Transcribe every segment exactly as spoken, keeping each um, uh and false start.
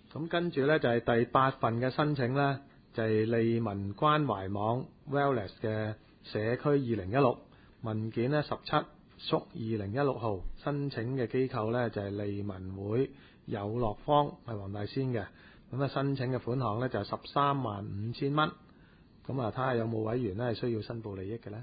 咁跟住呢，就係第八份嘅申請呢，就係利民關懷網 Wellness 嘅社區二零一六文件呢十七縮二零一六號，申請嘅機構呢，就係利民會有樂坊，係黃大仙嘅。咁啊申請嘅款項呢，就係十三萬五千蚊。咁啊睇下有冇委員呢係需要申報利益嘅呢？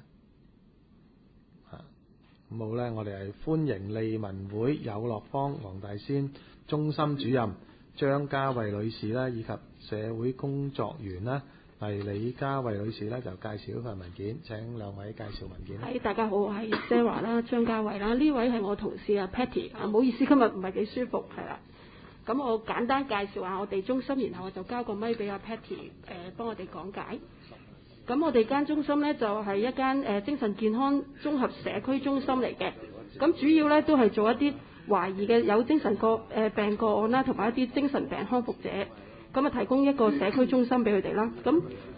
咁好呢，我哋係歡迎利民會有樂坊黃大仙中心主任張家慧女士啦，以及社會工作員啦，係李家慧女士咧，就介紹一份文件。請兩位介紹文件。 係，大家好，我係 Sarah 啦，張家慧啦。呢位係我同事啊 Patty 啊，唔好意思，今日唔係幾舒服，係啦。咁我簡單介紹下我哋中心，然後我就交個咪俾阿 Patty 誒、呃、幫我哋講解。咁我哋間中心呢，就係、是、一間誒、呃、精神健康綜合社區中心嚟嘅。咁主要呢，都係做一啲懷疑嘅有精神個誒、呃、病個案啦，同埋一啲精神病康復者，咁啊提供一個社區中心俾佢哋啦。咁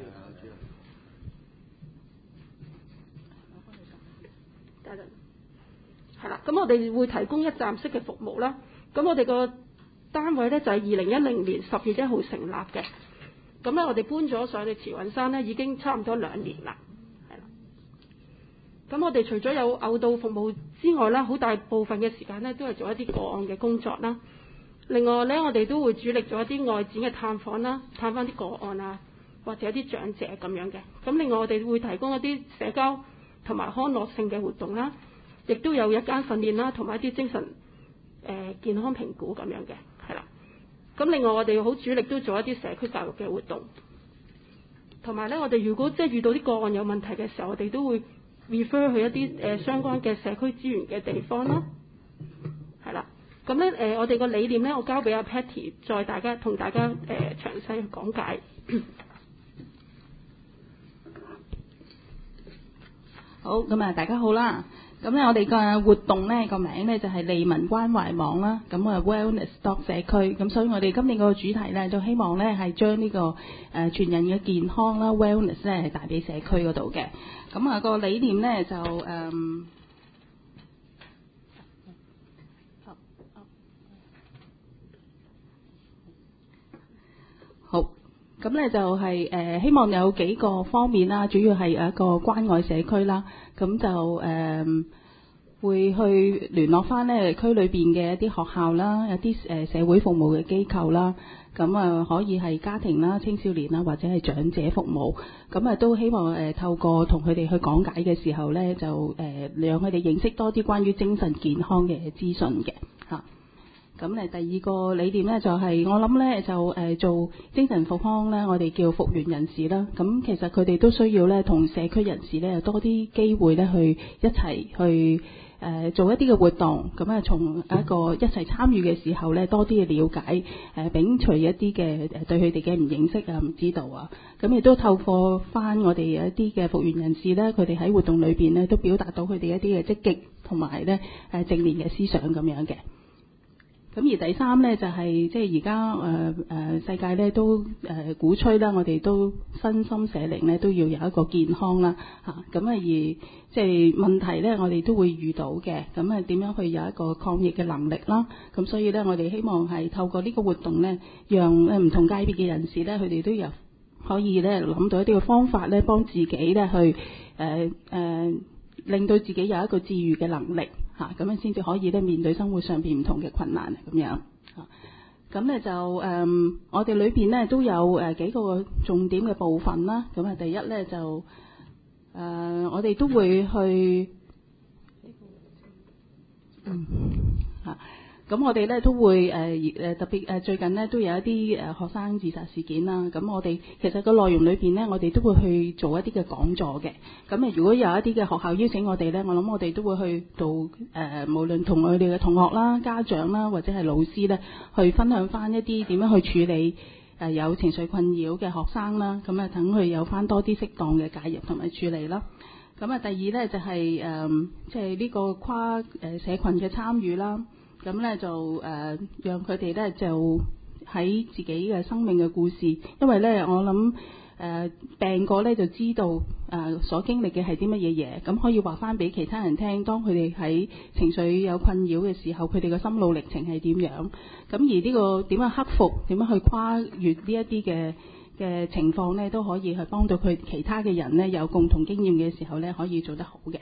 係啦，咁我哋會提供一站式嘅服務啦。咁我哋個單位呢，就係二零一零年十月一號成立嘅。咁咧，我哋搬咗上去慈雲山咧，已經差唔多兩年啦，係啦。咁我哋除咗有偶導服務之外啦，好大部分嘅時間咧都係做一啲個案嘅工作啦。另外咧，我哋都會主力做一啲外展嘅探訪啦，探翻啲個案啊，或者一啲長者咁樣嘅。咁另外我哋會提供一啲社交同埋康樂性嘅活動啦，亦都有日間訓練啦，同埋一啲精神誒、呃、健康評估咁樣嘅，係啦。咁另外我哋好主力都做一啲社區教育嘅活動，同埋咧我哋如果即係遇到啲個案有問題嘅時候，我哋都會 refer 去一啲誒、呃、相關嘅社區資源嘅地方啦，係啦。咁咧誒我哋個理念咧，我交俾阿 Patty 再大家同大家誒、呃、詳細去講解。 好，咁啊大家好啦。咁咧，我哋嘅活動咧個名咧就係利民關懷網啦。咁啊 Wellness dot 社區。咁所以我哋今年個主題咧，就希望咧係將呢個誒、呃、全人嘅健康啦 Wellness 咧係帶俾社區嗰度嘅。咁啊個理念咧就誒、嗯，好。咁咧就係、是、誒、呃、希望有幾個方面啦，主要係一個關愛社區啦。咁就誒、呃、會去聯絡翻咧區裏邊嘅一啲學校啦，有啲誒社會服務嘅機構啦。咁啊可以係家庭啦、青少年啦，或者係長者服務。咁啊都希望誒、呃、透過同佢哋去講解嘅時候咧，就誒、呃、讓佢哋認識多啲關於精神健康嘅資訊嘅嚇。咁咧第二個理念咧就係、是、我諗咧就誒、呃、做精神復康咧，我哋叫復原人士啦。咁其實佢哋都需要咧同社區人士咧有多啲機會咧去一齊去誒、呃、做一啲嘅活動。咁啊從一個一齊參與嘅時候咧，多啲嘅了解誒、呃、摒除一啲嘅誒對佢哋嘅唔認識啊、唔知道啊。咁亦都透過翻我哋一啲嘅復原人士咧，佢哋喺活動裏邊咧都表達到佢哋一啲嘅積極同埋咧誒正面嘅思想咁樣嘅。咁而第三咧就係即係而家誒誒世界咧都誒、呃、鼓吹啦，我哋都身心社靈咧都要有一個健康啦嚇。咁啊而即係問題咧，我哋都會遇到嘅。咁啊點樣去有一個抗疫嘅能力啦？咁所以咧，我哋希望係透過呢個活動咧，讓誒唔同界別嘅人士咧，佢哋都有可以咧諗到一啲嘅方法咧，幫自己咧去誒誒、呃呃、令到自己有一個治癒嘅能力。嚇咁樣先至可以咧面對生活上邊唔同嘅困難咁樣嚇。咁咧就誒、嗯，我哋裏邊咧都有誒幾個重點嘅部分啦。咁啊，第一咧就誒、呃，我哋都會去嗯嚇。咁我哋咧都會誒誒特別誒最近咧都有一啲誒學生自殺事件啦。咁我哋其實個內容裏邊咧，我哋都會去做一啲嘅講座嘅。咁啊，如果有一啲嘅學校邀請我哋咧，我諗我哋都會去做誒、呃，無論同佢哋嘅同學啦、家長啦，或者係老師咧，去分享翻一啲點樣去處理誒、呃、有情緒困擾嘅學生啦。咁啊，等佢有翻多啲適當嘅介入同埋處理啦。咁啊，第二咧就係、是、誒，即係呢個跨誒社群嘅參與啦。咁咧就誒、呃，讓佢哋咧就喺自己嘅生命嘅故事，因為咧我諗誒病過咧就知道誒、呃、所經歷嘅係啲乜嘢嘢，咁可以話翻俾其他人聽。當佢哋喺情緒有困擾嘅時候，佢哋嘅心路歷程係點樣？咁而呢個點樣克服、點樣去跨越呢一啲嘅嘅情況咧，都可以去幫到佢其他嘅人咧有共同經驗嘅時候咧，可以做得好嘅。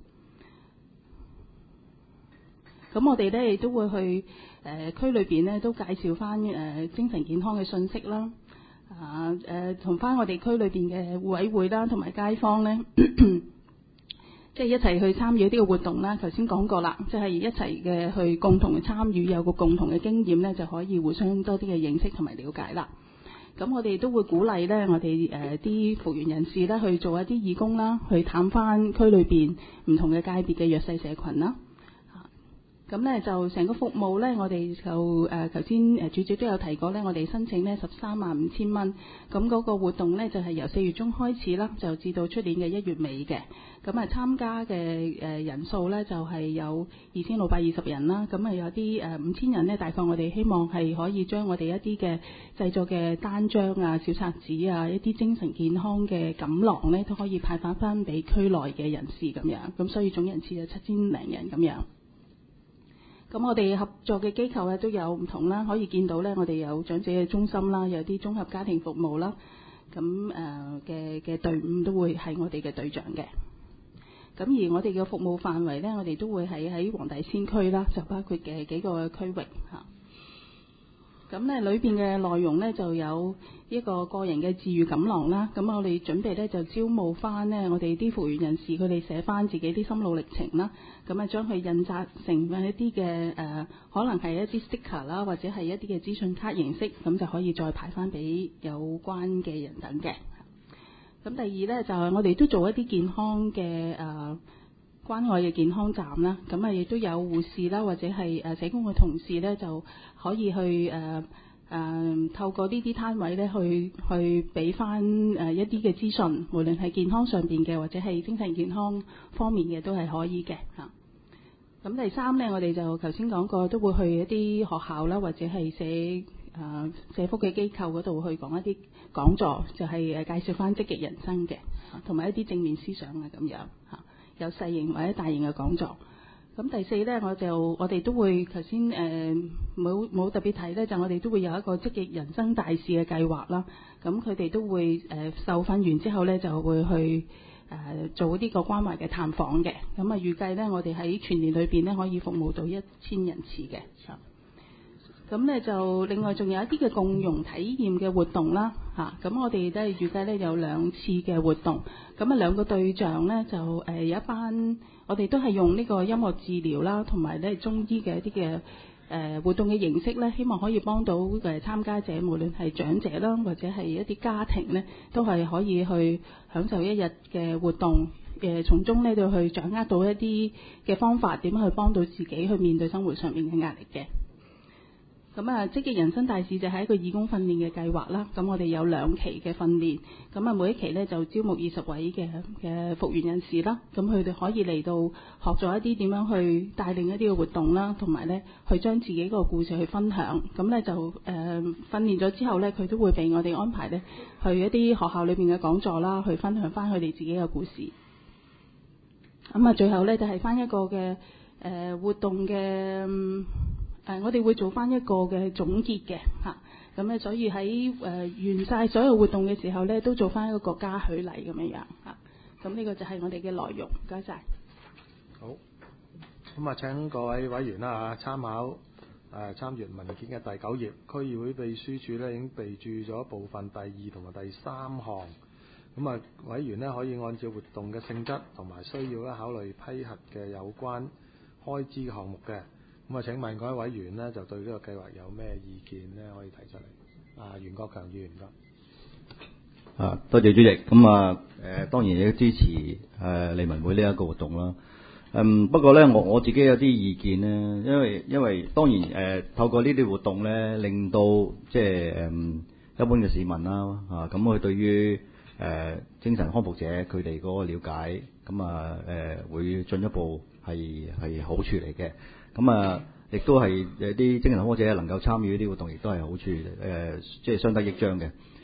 咁我哋咧亦都會去誒、呃、區裏邊咧都介紹翻誒、呃、精神健康嘅信息啦，啊誒同翻我哋區裏邊嘅互委會啦，同埋街坊咧，即係一齊去參與呢個活動啦。頭先講過啦，即係一齊嘅去共同嘅參與，有個共同嘅經驗咧，就可以互相多啲嘅認識同埋了解啦。咁我哋都會鼓勵咧，我哋誒啲復原人士咧去做一啲義工啦，去探翻區裏邊唔同嘅界別嘅弱勢社群啦。咁咧就成個服務咧，我哋就誒頭先誒主席都有提過咧，我哋申請咧十三萬五千蚊，咁嗰個活動咧就係、是、由四月中開始啦，就至到出年嘅一月尾嘅。咁啊參加嘅誒人數咧就係、是、有二千六百二十人啦，咁啊有啲誒五千人咧，大概我哋希望係可以將我哋一啲嘅製作嘅單張啊、小冊子啊、一啲精神健康嘅錦囊咧，都可以派發翻俾區內嘅人士咁樣，咁所以總人次就七千零人咁樣。咁我哋合作嘅機構咧都有唔同啦，可以見到咧，我哋有長者嘅中心啦，有啲綜合家庭服務啦，咁誒嘅嘅隊伍都會係我哋嘅隊長嘅。咁而我哋嘅服務範圍咧，我哋都會喺喺黃大仙區啦，就包括嘅幾個區域嚇。咁咧裏邊嘅內容咧就有一個個人嘅治癒錦囊啦。咁我哋準備咧就招募翻咧我哋啲復原人士，佢哋寫翻自己啲心路歷程啦。咁啊將佢印刷成一啲嘅誒，可能係一啲 sticker 啦，或者係一啲嘅資訊卡形式，咁就可以再派翻俾有關嘅人等嘅。咁第二咧就係我哋都做一啲健康嘅誒。呃關愛嘅健康站啦，咁啊亦都有護士啦，或者係誒社工嘅同事咧，就可以去誒誒、呃呃、透過呢啲攤位咧，去去俾翻誒一啲嘅資訊，無論係健康上邊嘅，或者係精神健康方面嘅，都係可以嘅嚇。咁第三咧，我哋就頭先講過，都會去一啲學校啦，或者係社誒、呃、社福嘅機構嗰度去講一啲講座，就係、是、誒介紹翻積極人生嘅，同埋一啲正面思想啊咁樣嚇。有細型或者大型嘅講座。咁第四呢，我就我哋都會頭先誒冇冇特別提呢，就我哋都會有一個積極人生大使嘅計劃啦。咁佢哋都會誒、呃、受訓完之後呢，就會去誒、呃、做呢個關懷嘅探訪嘅。咁啊預計呢，我哋喺全年裏邊呢，可以服務到一千人次嘅。咁咧就另外仲有一啲嘅共融體驗嘅活動啦，嚇咁我哋都係預計咧有兩次嘅活動，咁啊兩個對象咧就誒有一班我哋都係用呢個音樂治療啦，同埋咧中醫嘅一啲嘅誒活動嘅形式咧，希望可以幫到誒參加者，無論係長者啦，或者係一啲家庭咧，都係可以去享受一日嘅活動，誒從中咧就去掌握到一啲嘅方法，點樣去幫到自己去面對生活上面嘅壓力嘅。咁啊，積極人生大使就係一個義工訓練嘅計劃啦。咁我哋有兩期嘅訓練，咁啊每一期咧就招募二十位嘅嘅復原人士啦。咁佢哋可以嚟到學咗一啲點樣去帶領一啲嘅活動啦，同埋咧去將自己個故事去分享。咁咧就誒、呃、訓練咗之後咧，佢都會俾我哋安排咧去一啲學校裏邊嘅講座啦，去分享翻佢哋自己嘅故事。咁啊，最後咧就係、是、翻一個嘅誒、呃、活動嘅。誒、呃，我哋會做翻一個嘅總結嘅嚇，咁、啊、咧所以喺誒、呃、完晒所有活動嘅時候咧，都做翻一個國家許禮咁樣樣嚇。咁、啊、呢個就係我哋嘅內容，唔該晒。 好，咁啊請各位委員啦嚇參考誒、呃、參閱文件嘅第九頁，區議會秘書處咧已經備註咗部分第二同埋第三項，咁啊委員咧可以按照活動嘅性質同埋需要咧考慮批核嘅有關開支嘅項目嘅。咁啊！請問各位委員呢，就對呢個計劃有咩意見呢？可以提出嚟。啊，袁國強議員得。 啊，多謝主席。咁啊，誒、呃、當然亦都支持誒、呃、利民會呢一個活動啦。嗯，不過咧，我我自己有啲意見呢，因為因為當然誒、呃、透過呢啲活動咧，令到即係誒一般嘅市民啦，啊咁佢對於誒、呃、精神康復者佢哋嗰個了解，咁啊誒、呃、會進一步係係好處嚟嘅。咁啊，亦都係誒啲精神康復者能夠參與呢啲活動，亦都係好處誒，即係相得益彰嘅。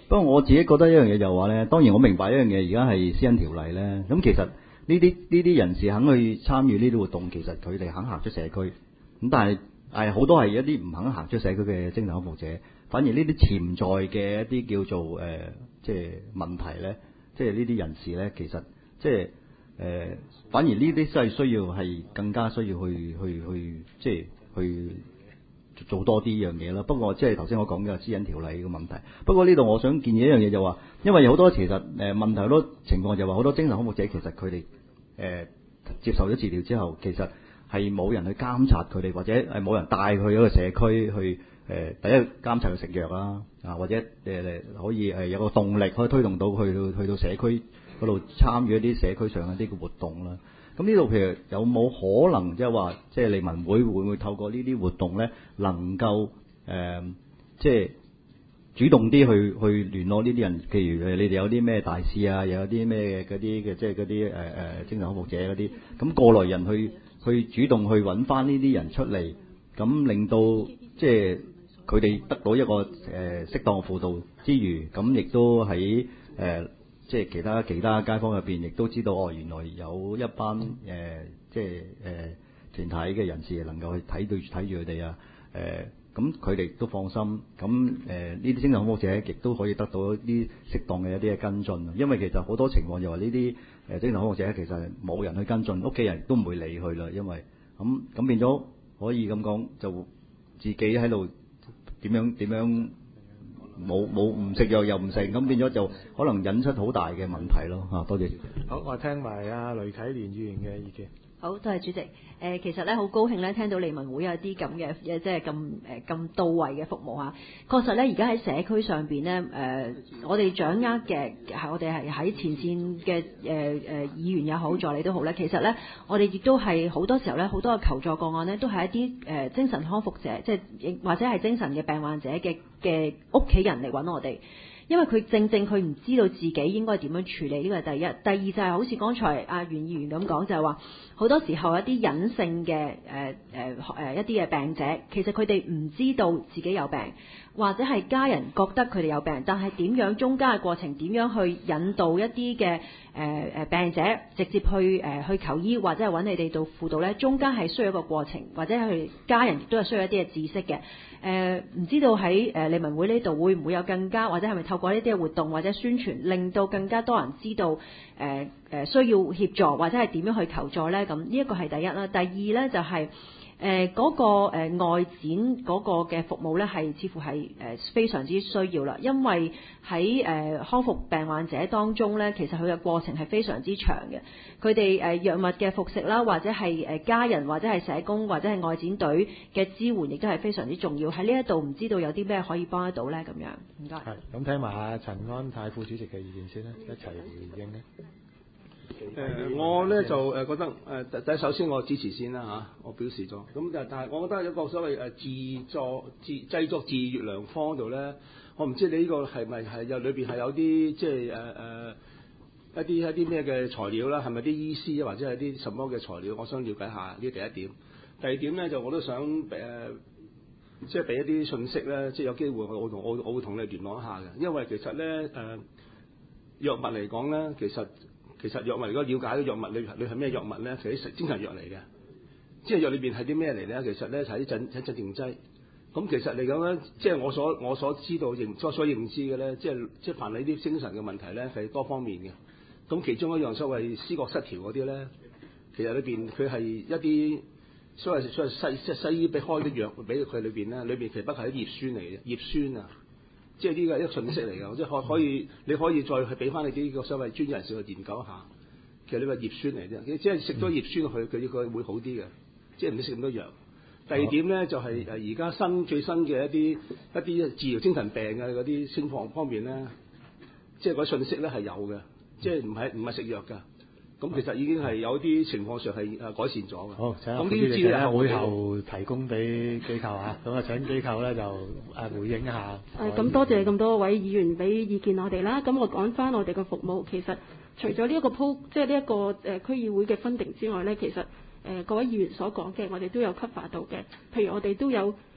不過我自己覺得一樣嘢就話咧，當然我明白一樣嘢，而家係私隱條例咧。咁其實呢啲呢啲人士肯去參與呢啲活動，其實佢哋肯行出社區。咁但係係好多係一啲唔肯行出社區嘅精神康復者，反而呢啲潛在嘅一啲叫做誒、呃、即係問題咧，即係呢啲人士咧，其實即係誒、呃、反而呢啲真係需要係更加需要去去去即係去。做多啲呢樣嘢啦，不過即係頭先我講嘅私隱條例嘅問題。不過呢度我想建議一樣嘢就話，因為有好多其實誒問題好多情況就話好多精神康復者其實佢哋誒接受咗治療之後，其實係冇人去監察佢哋，或者係冇人帶佢去一個社區去誒、呃、第一監察佢食藥啦，啊或者誒、呃、可以誒有個動力可以推動到去到去到社區嗰度參與一啲社區上一啲嘅活動啦。咁呢度譬如有冇可能即係話，即係利民會會唔會透過呢啲活動咧，能夠誒、呃、即係主動啲去去聯絡呢啲人？譬如誒你哋有啲咩大使啊，又有啲咩嗰啲嘅即係嗰啲誒誒精神康復者嗰啲，咁過來人去去主動去揾翻呢啲人出嚟，咁令到即係佢哋得到一個誒、呃、適當輔導之餘，咁亦都喺誒。呃即係其他其他街坊入邊，亦都知道哦，原來有一班誒、呃，即係誒、呃、團體嘅人士能夠去睇對睇住佢哋啊，誒咁佢哋都放心。咁誒呢啲精神康復者亦都可以得到一啲適當嘅一啲嘅跟進。因為其實好多情況就話呢啲誒精神康復者其實冇人去跟進，屋企人都唔會理佢啦。因為咁咁變咗可以咁講，就自己喺度點樣點樣。冇冇唔食藥又唔食，咁變咗就可能引出好大嘅問題咯嚇。多謝。 好，我聽埋阿雷啟蓮議員嘅意見。 好，多謝主席。誒、呃，其實咧好高興咧，聽到利民會有啲咁嘅，即係咁誒咁到位嘅服務嚇。確實咧，而家喺社區上邊咧，誒、呃，我哋掌握嘅係我哋係喺前線嘅誒誒議員也好，助理都好咧。其實咧，我哋亦都係好多時候咧，好多嘅求助個案咧，都係一啲誒、呃、精神康復者，即係或者係精神嘅病患者嘅嘅屋企人嚟揾我哋。因為佢正正佢唔知道自己應該點樣處理，呢個係第一。第二就係好似剛才阿袁議員咁講，就係話好多時候一啲隱性嘅誒誒誒一啲嘅病者，其實佢哋唔知道自己有病，或者係家人覺得佢哋有病，但係點樣中間嘅過程，點樣去引導一啲嘅誒誒病者直接去誒、呃、去求醫，或者係揾你哋做輔導呢？中間係需要一個過程，或者係家人亦都係需要一啲嘅知識嘅。誒、呃、唔知道喺誒利民會呢度會唔會有更加，或者係咪透過呢啲嘅活動或者宣傳，令到更加多人知道誒誒、呃呃、需要協助，或者係點樣去求助呢？咁呢一個係第一啦。第二呢，就係、是。誒嗰、呃那個、呃、外展嗰個嘅服務咧，係似乎係誒、呃、非常之需要啦，因為喺誒、呃、康復病患者當中咧，其實佢嘅過程係非常之長嘅。佢哋誒藥物嘅服食啦，或者係誒家人，或者係社工，或者係外展隊嘅支援，亦都係非常之重要。喺呢一度唔知道有啲咩可以幫得到咧？咁樣唔該。 係咁，聽埋阿陳安泰副主席嘅意見先啦，一齊回應咧。 誒、呃，我咧就誒覺得誒第一首先我支持先啦嚇、啊，我表示咗。咁但但係我覺得有個所謂誒自助自製作自愈良方度咧，我唔知你呢個係咪係有裏邊係有啲即係誒誒一啲一啲咩嘅材料啦，係咪啲醫師或者係啲什麼嘅材料？我想了解下呢第一點。第二點咧就我都想誒、呃，即係俾一啲信息咧，即係有機會我同我我會同你聯絡一下嘅，因為其實咧誒、呃、藥物嚟講咧，其實。其實藥物如果了解啲藥物，你你係咩藥物咧？其實啲精神藥嚟嘅，即係藥裏邊係啲咩嚟咧？其實咧係啲鎮鎮鎮靜劑。咁其實嚟講咧，即係我所我所知道認所所認知嘅咧，即係即係凡係啲精神嘅問題咧係多方面嘅。咁其中一樣所謂思覺失調嗰啲咧，其實裏邊佢係一啲所謂所謂西即係西醫俾開啲藥俾佢裏邊咧，裏邊其實不過係啲葉酸嚟嘅，葉酸啊。即係呢個一個信息嚟㗎，即係可可以你可以再去俾翻你啲個所謂專業人士去研究一下。其實呢個葉酸嚟啫，即係食咗葉酸佢佢佢會好啲嘅，即係唔使食咁多藥。第二點咧就係誒而家新最新嘅一啲一啲治療精神病嘅嗰啲情況方面咧，即係嗰啲信息咧係有嘅，即係唔係唔係食藥㗎。咁其實已經係有啲情況上係誒改善咗嘅。 好，請咁呢啲資料會後提供俾機構啊，咁啊請機構咧就誒回應一下。 誒咁多謝咁多位議員俾意見我哋啦。咁我講翻我哋嘅服務，其實除咗呢一個鋪，即係呢一個誒區議會嘅分定之外咧，其實誒、呃、各位議員所講嘅，我哋都有 cover 到嘅。譬如我哋都有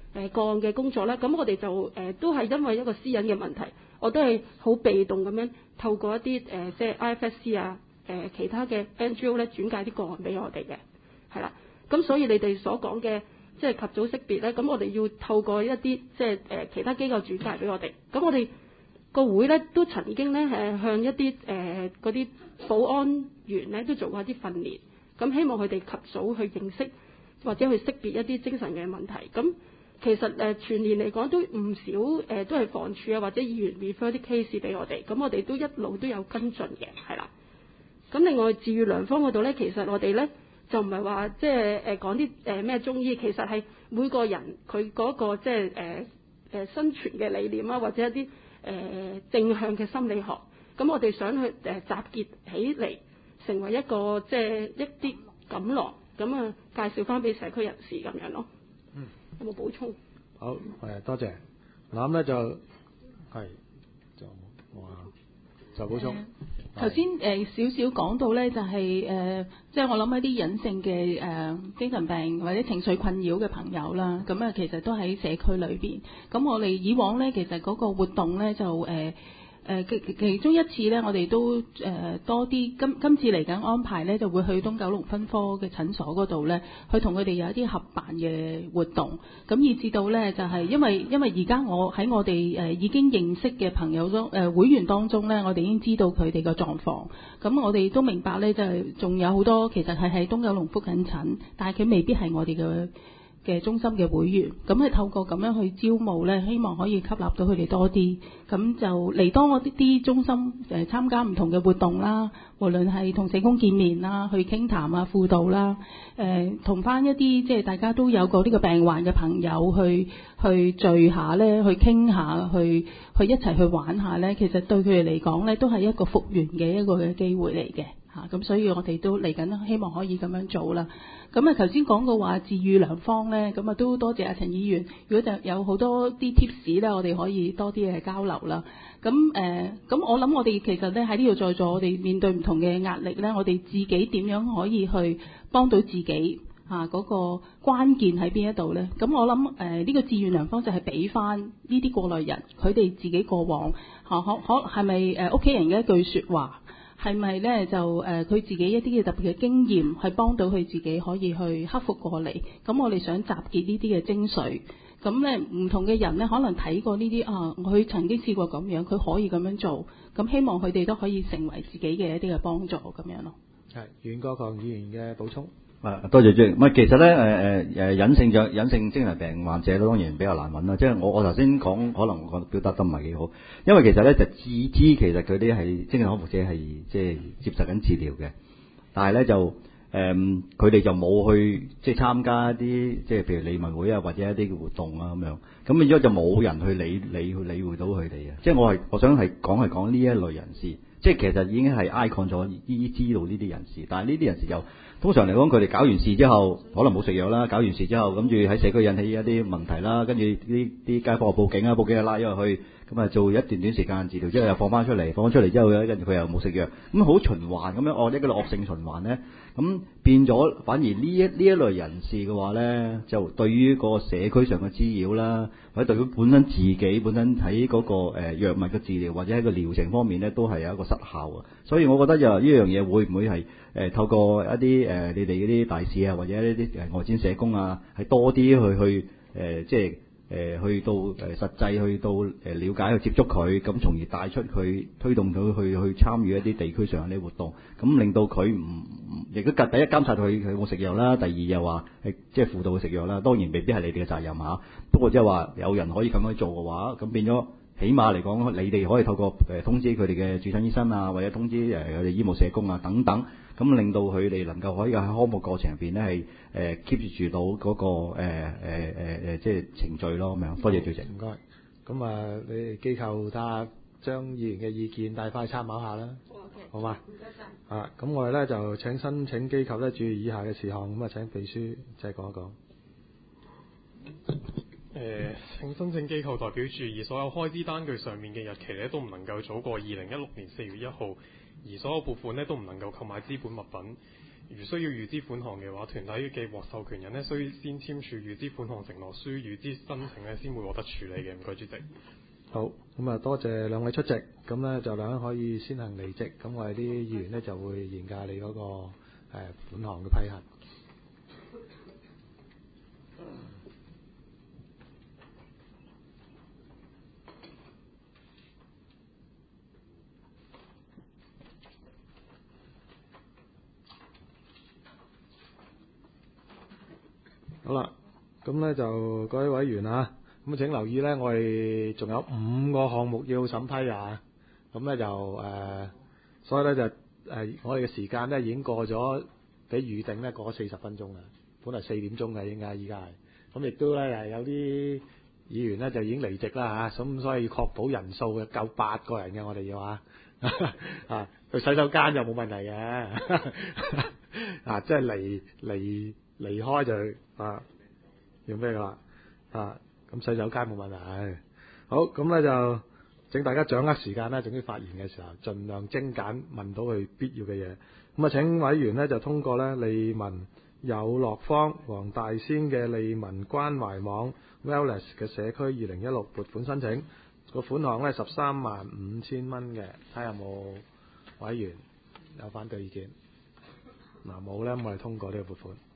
誒個案嘅工作啦。咁我哋就誒、呃、都係因為一個私隱嘅問題，我都係好被動咁樣透過一啲誒、呃、即係 I F S C 啊誒、呃、其他嘅 N G O 咧轉介啲個案俾我哋嘅，係啦。咁所以你哋所講嘅即係及早識別咧，咁我哋要透過一啲即係誒、呃、其他機構轉介俾我哋。咁我哋個會咧都曾經咧誒向一啲誒嗰啲保安員咧都做過一啲訓練，咁希望佢哋及早去認識或者去識別一啲精神嘅問題。咁其實誒、呃、全年嚟講都唔少誒、呃、都係房署啊或者議員 refer 啲 case 俾我哋，咁我哋都一路都有跟進嘅，係啦。咁另外治癒良方嗰度咧，其實我哋咧就唔係話即係誒講啲誒咩中醫，其實係每個人佢嗰個即係誒誒生存嘅理念啊，或者一啲誒、呃、正向嘅心理學。咁我哋想去誒、呃、集結起嚟，成為一個即係一啲錦囊，咁啊介紹翻俾社區人士咁樣咯。 嗯， 有冇補充？ 好，誒多謝。嗱咁咧就係就我就補充。 頭先誒少少講到咧，就係、是、誒，即、呃、係、就是、我諗一啲隱性嘅誒、呃、精神病或者情緒困擾嘅朋友啦，咁啊其實都喺社區裏邊。咁我哋以往咧，其實嗰個活動咧就誒。呃誒其、呃、其中一次咧，我哋都誒、呃、多啲今今次嚟緊安排咧，就會去東九龍分科嘅診所嗰度咧，去同佢哋有一啲合辦嘅活動。咁以至到咧，就係、是、因為因為而家我喺我哋誒、呃、已經認識嘅朋友中誒、呃、會員當中咧，我哋已經知道佢哋嘅狀況。咁我哋都明白咧，就係、是、仲有好多其實係喺東九龍覆緊診，但係佢未必係我哋嘅嘅中心嘅會員，咁係透過咁樣去招募咧，希望可以吸納到佢哋多啲，咁就嚟多我啲啲中心誒、呃、參加唔同嘅活動啦，無論係同社工見面啦，去傾談啊輔導啦，誒同翻一啲即係大家都有過呢個病患嘅朋友去去聚下咧，去傾下，去去一齊去玩下咧，其實對佢哋嚟講咧，都係一個復原嘅一個嘅機會嚟嘅嚇，咁、啊、所以我哋都嚟緊希望可以咁樣做啦。咁啊，頭先講過話治癒良方咧，咁啊都多謝阿陳議員。如果就有好多啲 tips 咧，我哋可以多啲嘅交流啦。咁誒，咁、呃、我諗我哋其實咧喺呢度在座，我哋面對唔同嘅壓力咧，我哋自己點樣可以去幫到自己嚇嗰、啊那個關鍵喺邊一度咧？咁我諗誒呢個治癒良方就係俾翻呢啲過來人，佢哋自己過往嚇可可係咪誒屋企人嘅一句説話？係咪咧就誒佢、呃、自己一啲嘅特別嘅經驗，係幫到佢自己可以去克服過嚟？咁我哋想集結呢啲嘅精髓，咁咧唔同嘅人咧可能睇過呢啲啊，佢曾經試過咁樣，佢可以咁樣做，咁希望佢哋都可以成為自己嘅一啲嘅幫助咁樣咯。 係袁國強議員嘅補充。 啊，多謝主席。唔係，其實咧，誒誒誒，隱性咗隱性精神病患者咧，當然比較難揾啦。即係我我頭先講，可能我表達得唔係幾好，因為其實咧就自知其實佢啲係精神康復者係即係接受緊治療嘅，但係咧就誒佢哋就冇去即係參加一啲即係譬如利民會啊或者一啲嘅活動啊咁樣，咁變咗就冇人去理理去理會到佢哋啊。即係我係我想係講係講呢一類人士，即係其實已經係 icon 咗依知道呢啲人士，但係呢啲人士就。通常嚟講，佢哋搞完事之後，可能冇食藥啦。搞完事之後，跟住喺社區引起一啲問題啦，跟住啲啲街坊報警啊，報警就拉咗入去，咁啊做一段短時間治療之後，又放翻出嚟，放翻出嚟之後咧，跟住佢又冇食藥，咁好循環咁樣，哦，一個惡性循環咧，咁變咗反而呢一呢一類人士嘅話咧，就對於個社區上嘅滋擾啦，或者對佢本身自己本身喺嗰個誒藥物嘅治療或者喺個療程方面咧，都係有一個失效啊。所以我覺得就呢樣嘢會唔會係誒透過一啲誒、呃、你哋嗰啲大使啊，或者一啲誒外展社工啊，係多啲去去誒、呃、即係誒、呃、去到誒、呃、實際去到誒了解去接觸佢，咁從而帶出佢推動佢去去參與一啲地區上嘅啲活動，咁令到佢唔亦都第一監察佢佢有冇食藥啦，第二又話係即係輔導佢食藥啦。當然未必係你哋嘅責任嚇，不過即係話有人可以咁樣做嘅話，咁變咗。起碼嚟講，你哋可以透過誒通知佢哋嘅駐診醫生啊，或者通知誒佢哋醫務社工啊等等，咁令到佢哋能夠可以喺康復過程入邊咧係誒 keep 住到嗰、那個誒誒誒誒即係程序咯咁樣。多謝主席。唔該。 咁啊，你哋機構睇下將議員嘅意見帶翻去參考下啦。Okay. 好嘛？唔該晒。啊，咁我哋咧就請申請機構咧注意以下嘅事項，咁啊請秘書即係講一講。 誒、呃，請申請機構代表注意，所有開支單據上面嘅日期咧都唔能夠早過二零一六年四月一號，而所有撥款咧都唔能夠購買資本物品。 如需要預支款項嘅話，團體嘅獲授權人呢，需先簽署預支款項承諾書，預支申請呢先會獲得處理嘅。唔該，主席。 好，咁啊多謝兩位出席，咁呢就兩位可以先行離席，咁我哋啲議員呢就會研究你嗰、那個誒、呃、款項嘅批核。好啦，咁呢就各位委員啊，咁請留意呢，我哋仲有五個項目要審批啊，咁呢就誒、呃，所以呢，就誒、呃，我哋嘅時間呢已經過咗，比預定呢過咗四十分鐘啦，本來四點鐘嘅應該依家係，咁亦都呢係有啲議員呢就已經離席啦嚇，咁所以確保人數嘅夠八個人嘅，我哋要啊，啊去洗手間就冇問題嘅，啊即係離離。離開就啊，要咩噶啦啊？咁洗手間冇問題。好，咁咧就請大家掌握時間啦，總之發言嘅時候，盡量精簡問到佢必要嘅嘢。咁啊，請委員呢就通過咧利民有樂坊黃大仙嘅利民關懷網 Wellness 嘅社區二零一六撥款申請，個款項咧十三萬五千蚊嘅，睇下有冇委員有反對意見。嗱冇咧，咁我哋通過呢個撥款。